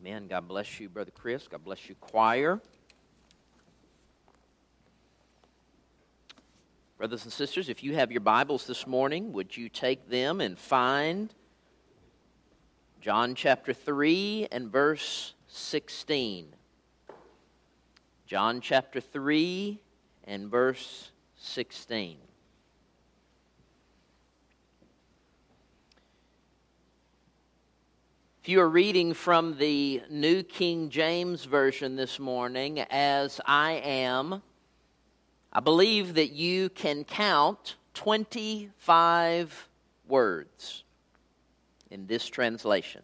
Amen. God bless you, Brother Chris. God bless you, choir. Brothers and sisters, if you have your Bibles this morning, would you take them and find John chapter 3 and verse 16. John chapter 3 and verse 16. If you are reading from the New King James Version this morning, as I am, I believe that you can count 25 words in this translation.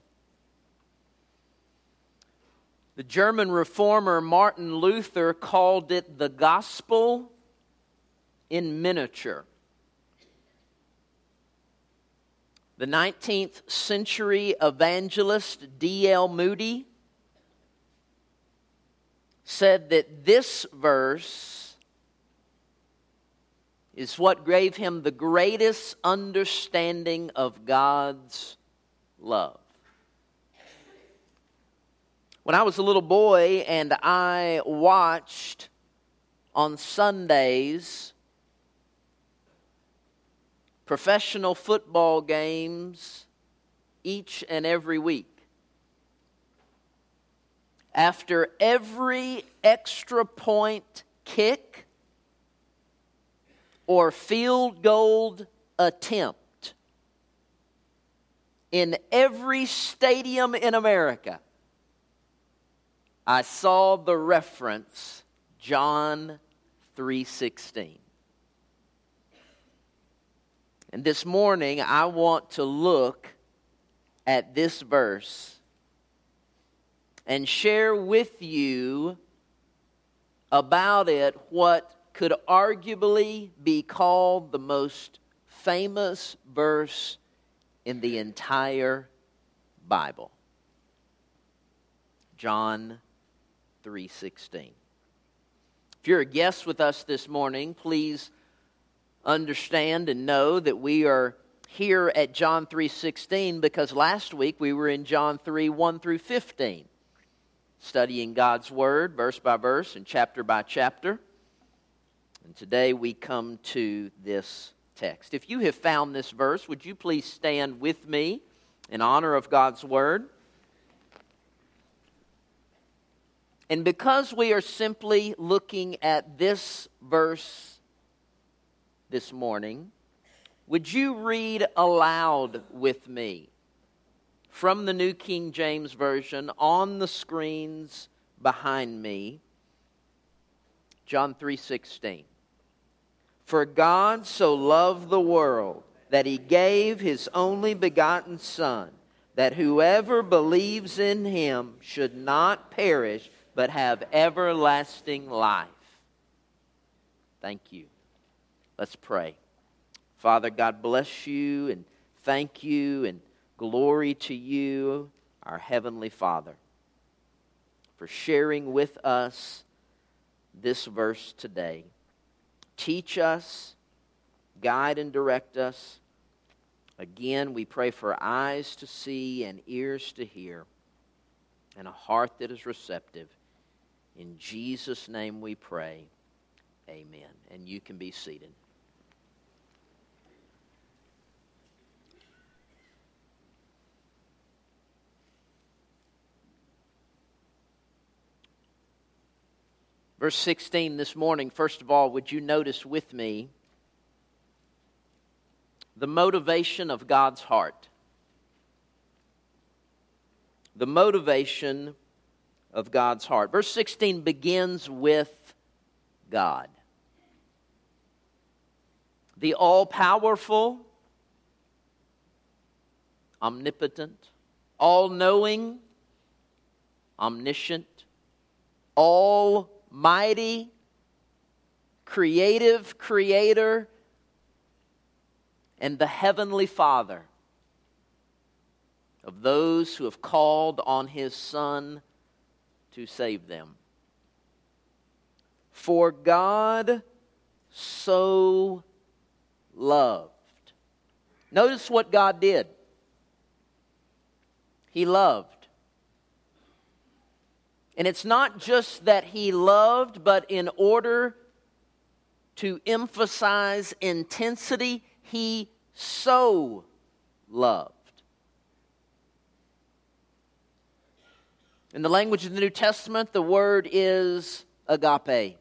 The German reformer Martin Luther called it the gospel in miniature. The 19th century evangelist D.L. Moody said that this verse is what gave him the greatest understanding of God's love. When I was a little boy and I watched on Sundays professional football games each and every week, after every extra point kick or field goal attempt in every stadium in America, I saw the reference John 3:16. And this morning I want to look at this verse and share with you about it what could arguably be called the most famous verse in the entire Bible. John 3:16. If you're a guest with us this morning, please understand and know that we are here at John 3:16 because last week we were in John 3:1 through 15, studying God's Word verse by verse and chapter by chapter. And today we come to this text. If you have found this verse, would you please stand with me in honor of God's Word? And because we are simply looking at this verse this morning, would you read aloud with me from the New King James Version on the screens behind me, John 3:16. For God so loved the world that He gave His only begotten Son, that whoever believes in Him should not perish, but have everlasting life. Thank you. Let's pray. Father, God bless you and thank you and glory to you, our Heavenly Father, for sharing with us this verse today. Teach us, guide and direct us. Again, we pray for eyes to see and ears to hear and a heart that is receptive. In Jesus' name we pray. Amen. And you can be seated. Verse 16 this morning, first of all, would you notice with me the motivation of God's heart? The motivation of God's heart. Verse 16 begins with God. The all-powerful, omnipotent, all-knowing, omniscient, almighty, creative Creator, and the Heavenly Father of those who have called on His Son to save them. For God so loved. Notice what God did. He loved. And it's not just that He loved, but in order to emphasize intensity, He so loved. In the language of the New Testament, the word is agape.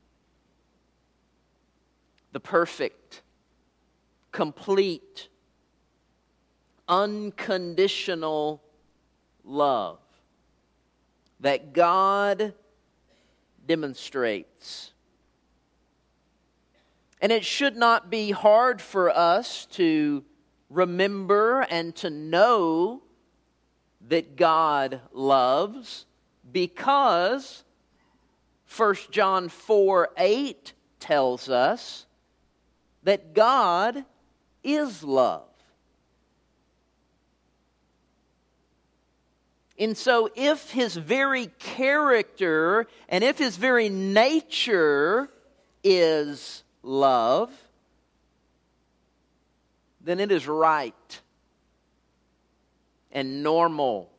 The perfect, complete, unconditional love that God demonstrates. And it should not be hard for us to remember and to know that God loves, because 1 John 4:8 tells us that God is love. And so if His very character and if His very nature is love, then it is right and normal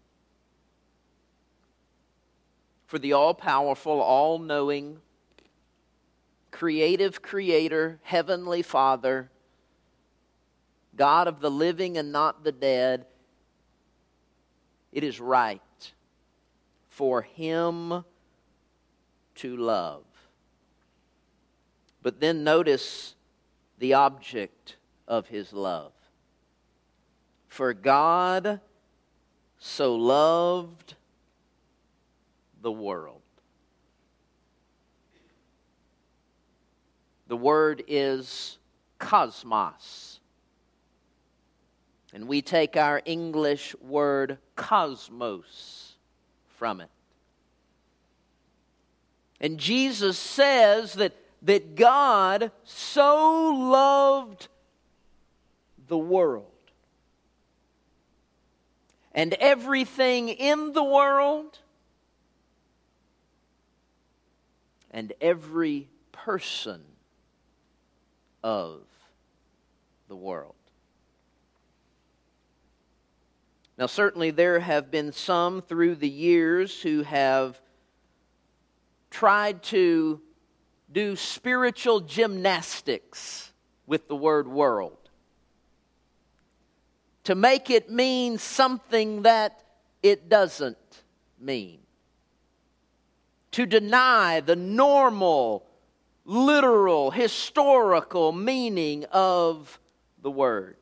for the all-powerful, all-knowing, creative Creator, Heavenly Father, God of the living and not the dead, it is right for Him to love. But then notice the object of His love. For God so loved the world. The word is cosmos. And we take our English word cosmos from it. And Jesus says that God so loved the world. And everything in the world, and every person of the world. Now, certainly there have been some through the years who have tried to do spiritual gymnastics with the word world, to make it mean something that it doesn't mean, to deny the normal, literal, historical meaning of the word.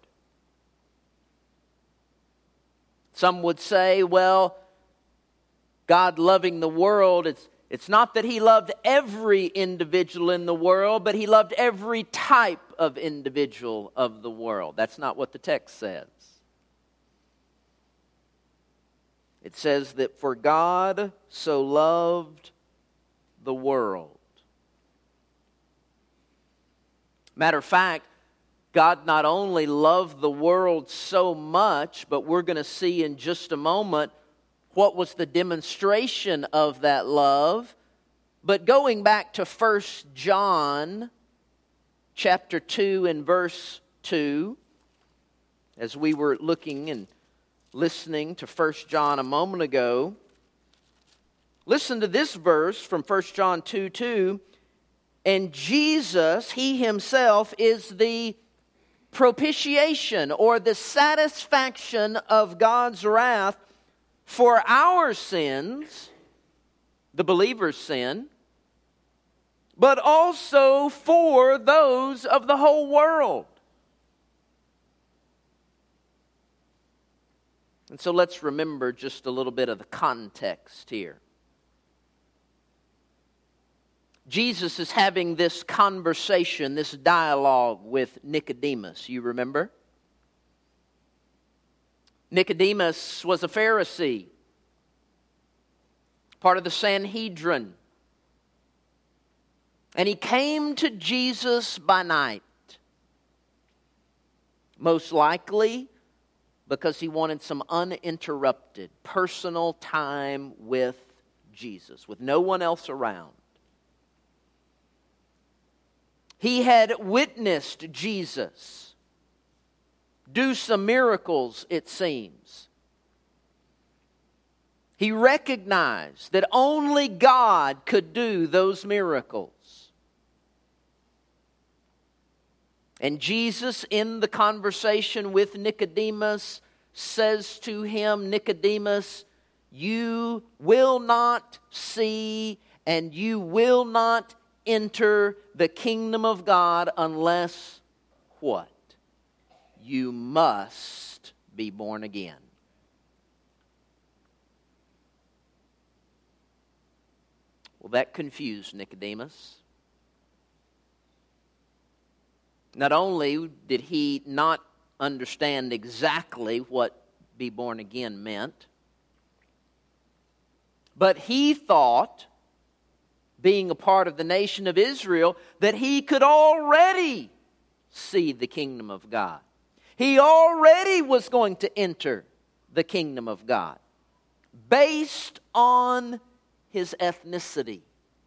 Some would say, well, God loving the world, it's not that He loved every individual in the world, but He loved every type of individual of the world. That's not what the text says. It says that for God so loved the world. Matter of fact, God not only loved the world so much, but we're going to see in just a moment what was the demonstration of that love. But going back to 1 John chapter 2 and verse 2, as we were looking and listening to 1 John a moment ago, listen to this verse from 1 John 2:2. And Jesus, He Himself, is the propitiation or the satisfaction of God's wrath for our sins, the believer's sin, but also for those of the whole world. And so let's remember just a little bit of the context here. Jesus is having this conversation, this dialogue with Nicodemus. You remember? Nicodemus was a Pharisee, part of the Sanhedrin. And he came to Jesus by night. Most likely because he wanted some uninterrupted personal time with Jesus, with no one else around. He had witnessed Jesus do some miracles, it seems. He recognized that only God could do those miracles. And Jesus, in the conversation with Nicodemus, says to him, Nicodemus, you will not see and you will not enter the kingdom of God unless what? You must be born again. Well, that confused Nicodemus. Not only did he not understand exactly what be born again meant, but he thought, being a part of the nation of Israel, that he could already see the kingdom of God. He already was going to enter the kingdom of God based on his ethnicity.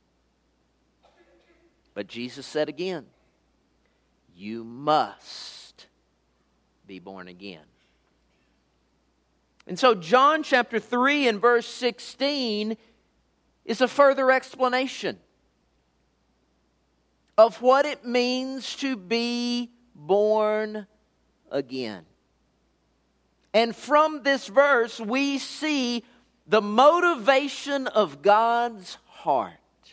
But Jesus said again, you must be born again. And so John chapter 3 and verse 16 is a further explanation of what it means to be born again. And from this verse we see the motivation of God's heart.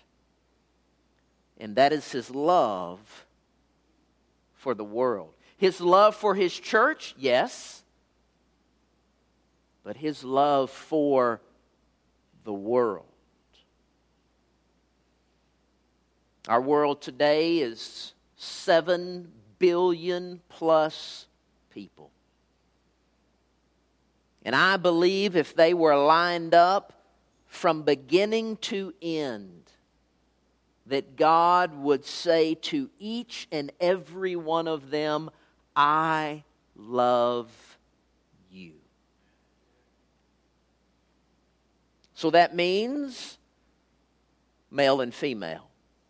And that is His love for the world. His love for His church, yes. But His love for the world. Our world today is 7 billion plus people. And I believe if they were lined up from beginning to end, that God would say to each and every one of them, I love you. So that means male and female.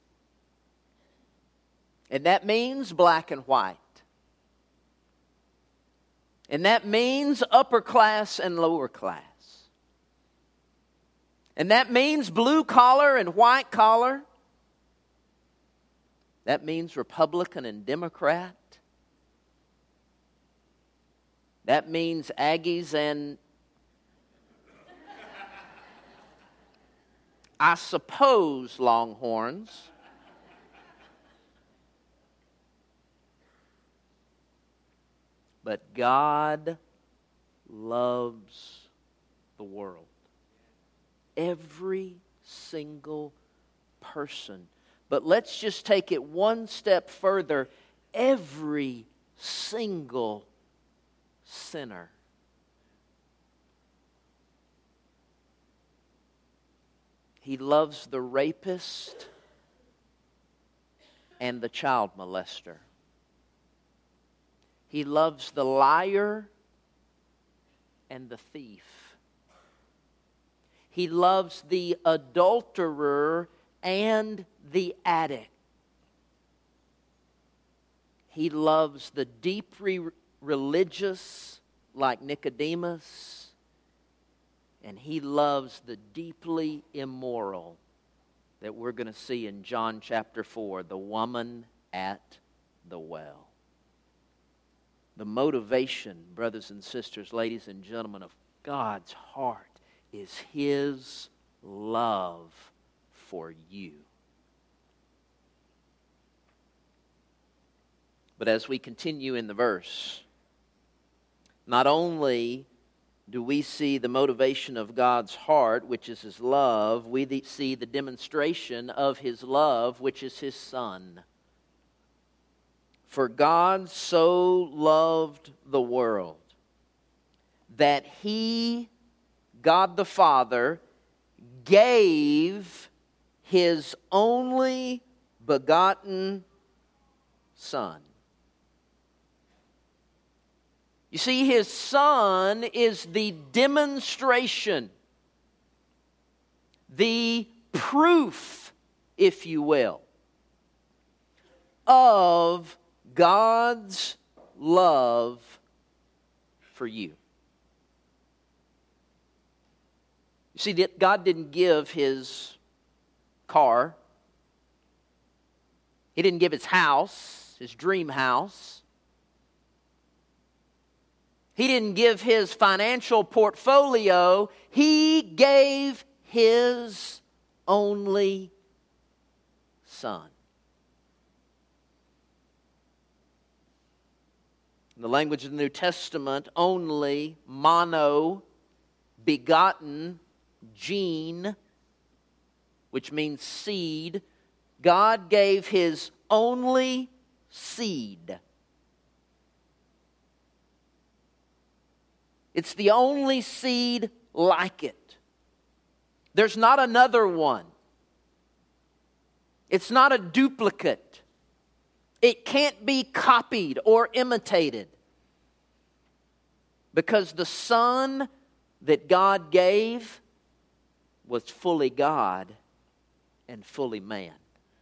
And that means black and white. And that means upper class and lower class. And that means blue collar and white collar. That means Republican and Democrat. That means Aggies and, I suppose, Longhorns. But God loves the world. Every single person. But let's just take it one step further. Every single sinner. He loves the rapist and the child molester. He loves the liar and the thief. He loves the adulterer and the addict. He loves the deeply religious like Nicodemus. And He loves the deeply immoral that we're going to see in John chapter 4, the woman at the well. The motivation, brothers and sisters, ladies and gentlemen, of God's heart is His love for you. But as we continue in the verse, not only do we see the motivation of God's heart, which is His love, we see the demonstration of His love, which is His Son. For God so loved the world that He, God the Father, gave His only begotten Son. You see, His Son is the demonstration, the proof, if you will, of God's love for you. You See, God didn't give His car. He didn't give His house, His dream house. He didn't give His financial portfolio. He gave His only Son. In the language of the New Testament, only, mono, begotten, gene, which means seed. God gave His only seed. It's the only seed like it. There's not another one. It's not a duplicate. It can't be copied or imitated. Because the Son that God gave was fully God and fully man.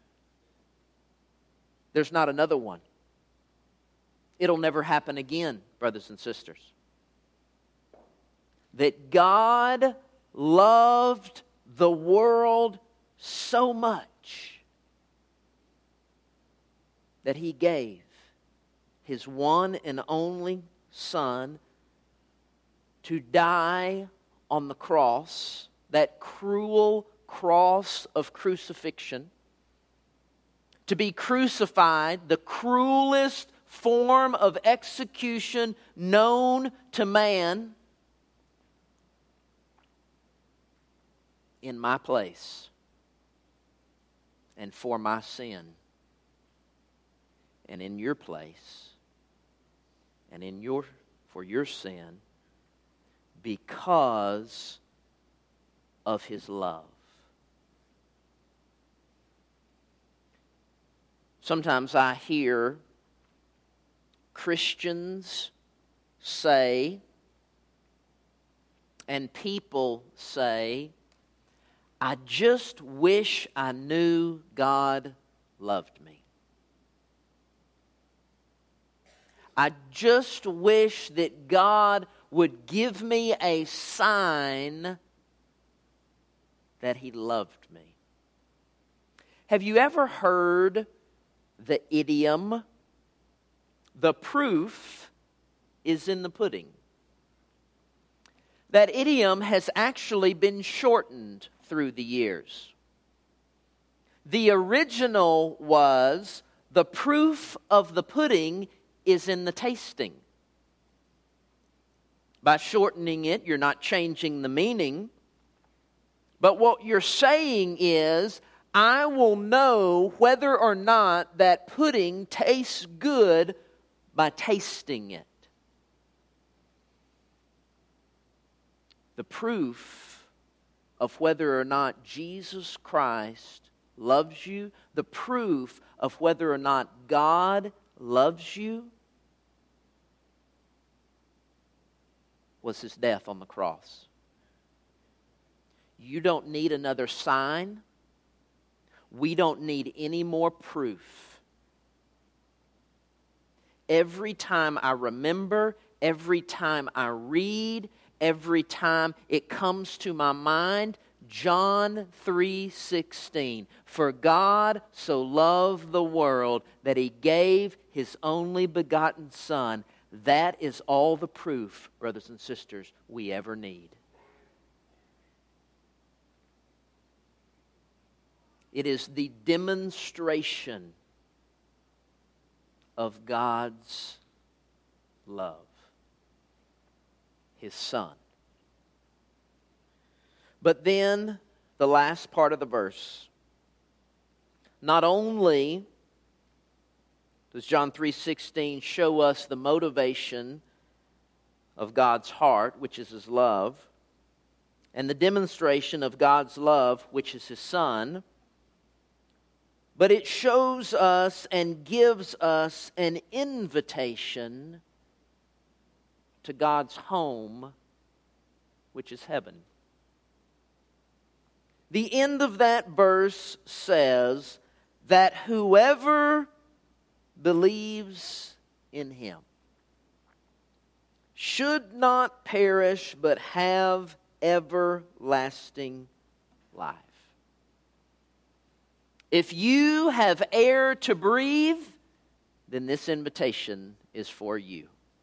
There's not another one. It'll never happen again, brothers and sisters. That God loved the world so much that He gave His one and only Son to die on the cross, that cruel cross of crucifixion, to be crucified, the cruelest form of execution known to man, in my place and for my sin, and in your place and for your sin, because of His love. Sometimes I hear Christians say, and people say, I just wish I knew God loved me. I just wish that God would give me a sign that He loved me. Have you ever heard the idiom, the proof is in the pudding? That idiom has actually been shortened through the years. The original was, the proof of the pudding is in the tasting. By shortening it, you're not changing the meaning. But what you're saying is, I will know whether or not that pudding tastes good by tasting it. The proof of whether or not Jesus Christ loves you, the proof of whether or not God loves you, was His death on the cross. You don't need another sign. We don't need any more proof. Every time I remember, every time I read, every time it comes to my mind, John 3:16. For God so loved the world that He gave His only begotten Son. That is all the proof, brothers and sisters, we ever need. It is the demonstration of God's love. His Son. But then, the last part of the verse. Not only does John 3:16 show us the motivation of God's heart, which is His love, and the demonstration of God's love, which is His Son, but it shows us and gives us an invitation to God's home, which is heaven. The end of that verse says that whoever believes in Him should not perish but have everlasting life. If you have air to breathe, then this invitation is for you.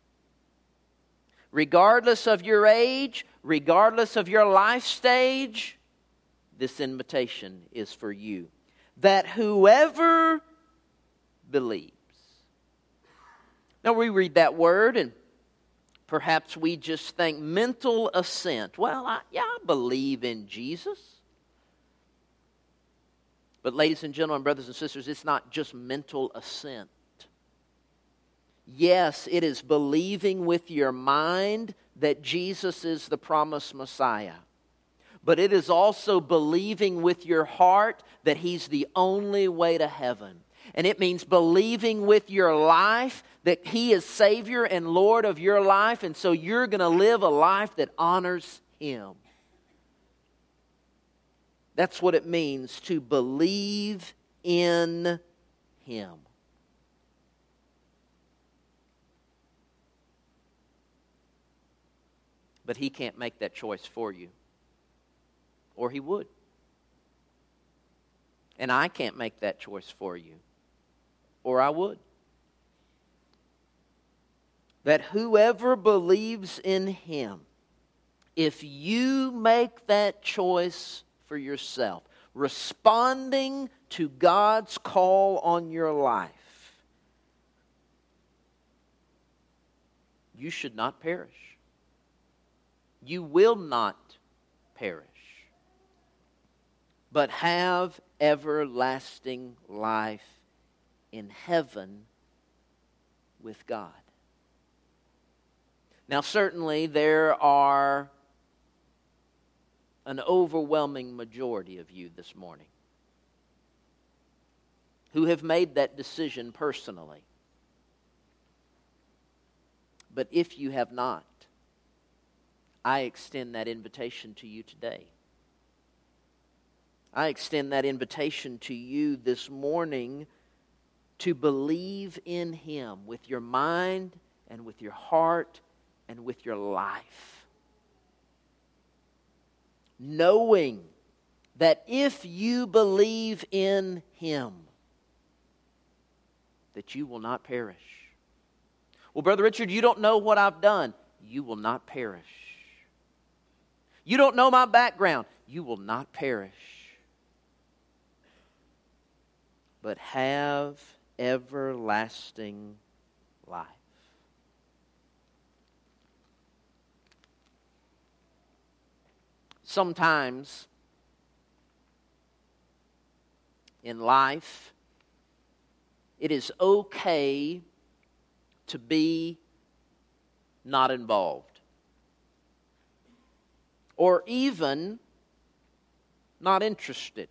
Regardless of your age, regardless of your life stage, this invitation is for you. That whoever believes. Now we read that word and perhaps we just think mental assent. Well, I believe in Jesus. But ladies and gentlemen, brothers and sisters, it's not just mental assent. Yes, it is believing with your mind that Jesus is the promised Messiah. But it is also believing with your heart that He's the only way to heaven. And it means believing with your life that He is Savior and Lord of your life, and so you're going to live a life that honors Him. That's what it means to believe in Him. But He can't make that choice for you. Or He would. And I can't make that choice for you. Or I would. That whoever believes in Him, if you make that choice for yourself, responding to God's call on your life, you should not perish. You will not perish, but have everlasting life in heaven with God. Now, certainly there are an overwhelming majority of you this morning who have made that decision personally. But if you have not, I extend that invitation to you today. I extend that invitation to you this morning to believe in Him with your mind and with your heart and with your life. Knowing that if you believe in Him, that you will not perish. Well, Brother Richard, you don't know what I've done. You will not perish. You don't know my background. You will not perish. But have everlasting life. Sometimes in life, it is okay to be not involved, or even not interested.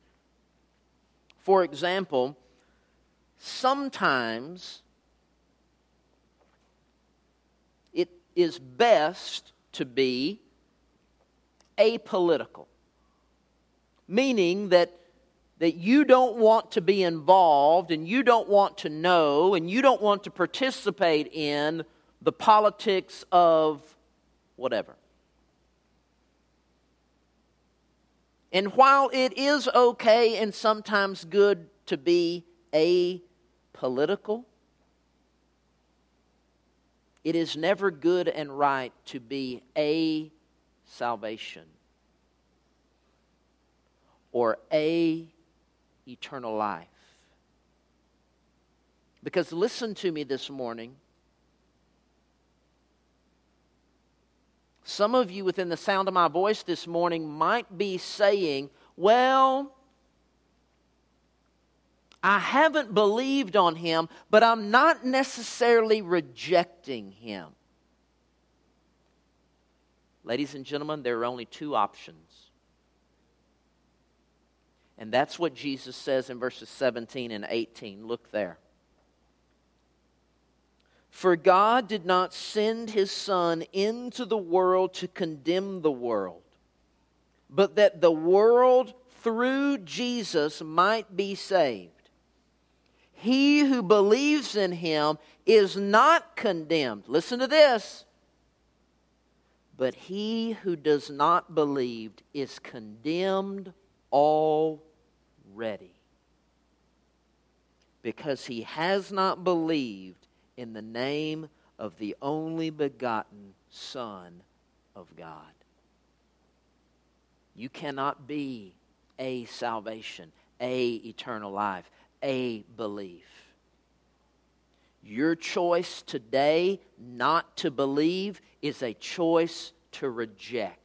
For example, sometimes it is best to be apolitical, meaning that you don't want to be involved and you don't want to know and you don't want to participate in the politics of whatever. And while it is okay and sometimes good to be apolitical, it is never good and right to be a salvation or a eternal life. Because listen to me this morning. Some of you within the sound of my voice this morning might be saying, well, I haven't believed on Him, but I'm not necessarily rejecting Him. Ladies and gentlemen, there are only two options. And that's what Jesus says in verses 17 and 18. Look there. For God did not send His Son into the world to condemn the world, but that the world through Jesus might be saved. He who believes in Him is not condemned. Listen to this. But he who does not believe is condemned already, because he has not believed in the name of the only begotten Son of God. You cannot be a salvation, a eternal life, a belief. Your choice today not to believe is a choice to reject.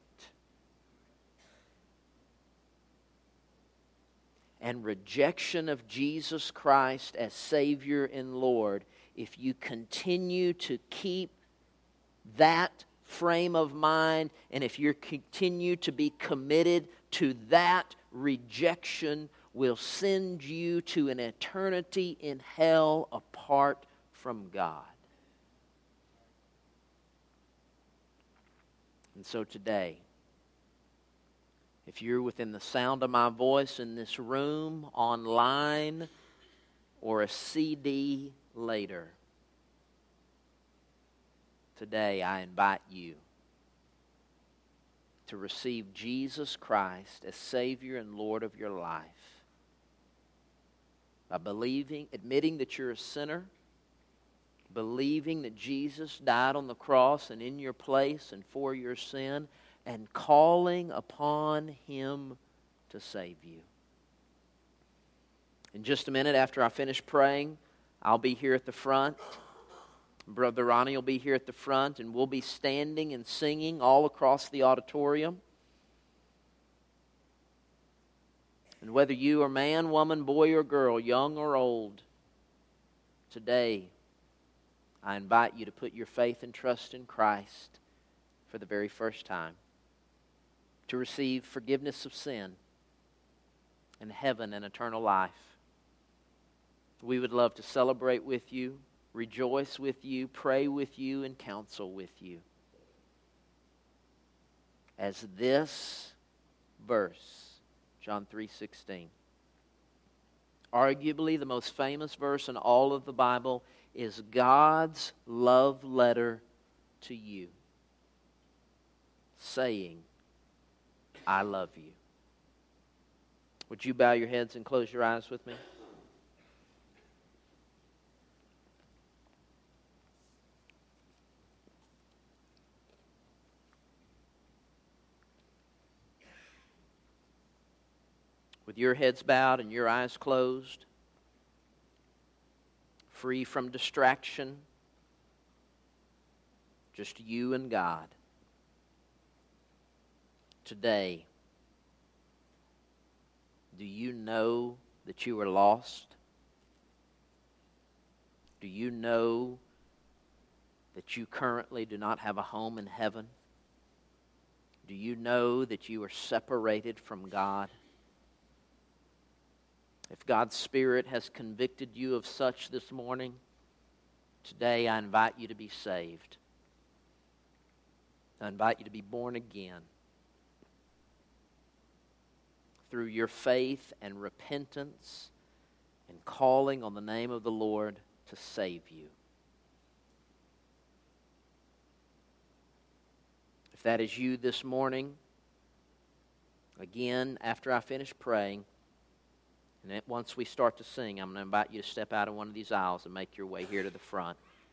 And rejection of Jesus Christ as Savior and Lord, if you continue to keep that frame of mind, and if you continue to be committed to that rejection, will send you to an eternity in hell apart from God. And so today, if you're within the sound of my voice in this room, online, or a CD later, today I invite you to receive Jesus Christ as Savior and Lord of your life by believing, admitting that you're a sinner, believing that Jesus died on the cross and in your place and for your sin, and calling upon Him to save you. In just a minute after I finish praying, I'll be here at the front. Brother Ronnie will be here at the front, and we'll be standing and singing all across the auditorium. And whether you are man, woman, boy, or girl, young or old, today I invite you to put your faith and trust in Christ for the very first time, to receive forgiveness of sin and heaven and eternal life. We would love to celebrate with you, rejoice with you, pray with you, and counsel with you, as this verse, John 3:16, arguably the most famous verse in all of the Bible, is God's love letter to you, saying, I love you. Would you bow your heads and close your eyes with me? With your heads bowed and your eyes closed, free from distraction, just you and God. Today, do you know that you are lost? Do you know that you currently do not have a home in heaven? Do you know that you are separated from God? If God's Spirit has convicted you of such this morning, today I invite you to be saved. I invite you to be born again through your faith and repentance and calling on the name of the Lord to save you. If that is you this morning, again, after I finish praying, and once we start to sing, I'm going to invite you to step out of one of these aisles and make your way here to the front.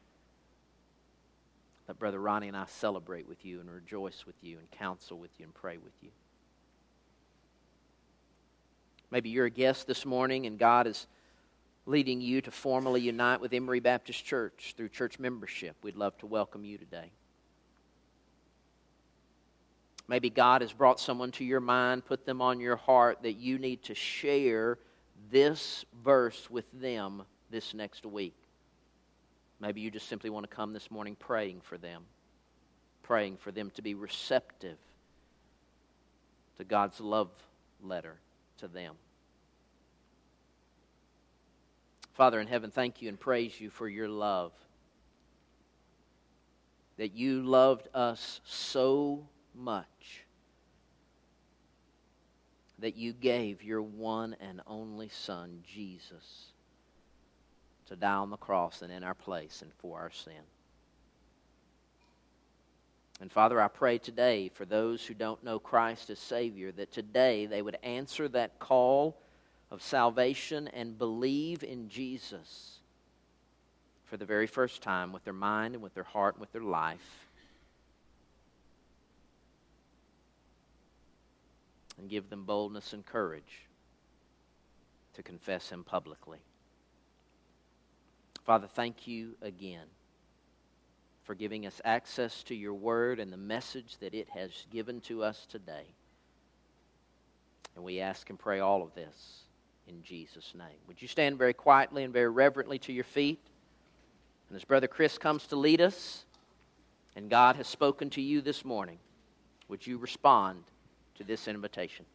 Let Brother Ronnie and I celebrate with you and rejoice with you and counsel with you and pray with you. Maybe you're a guest this morning and God is leading you to formally unite with Emory Baptist Church through church membership. We'd love to welcome you today. Maybe God has brought someone to your mind, put them on your heart that you need to share this verse with them this next week. Maybe you just simply want to come this morning praying for them to be receptive to God's love letter to them. Father in heaven, thank you and praise you for your love. That you loved us so much that you gave your one and only Son, Jesus, to die on the cross and in our place and for our sin. And Father, I pray today for those who don't know Christ as Savior, that today they would answer that call of salvation and believe in Jesus for the very first time with their mind and with their heart and with their life. And give them boldness and courage to confess Him publicly. Father, thank you again for giving us access to your word and the message that it has given to us today. And we ask and pray all of this in Jesus' name. Would you stand very quietly and very reverently to your feet? And as Brother Chris comes to lead us, and God has spoken to you this morning, would you respond to this invitation?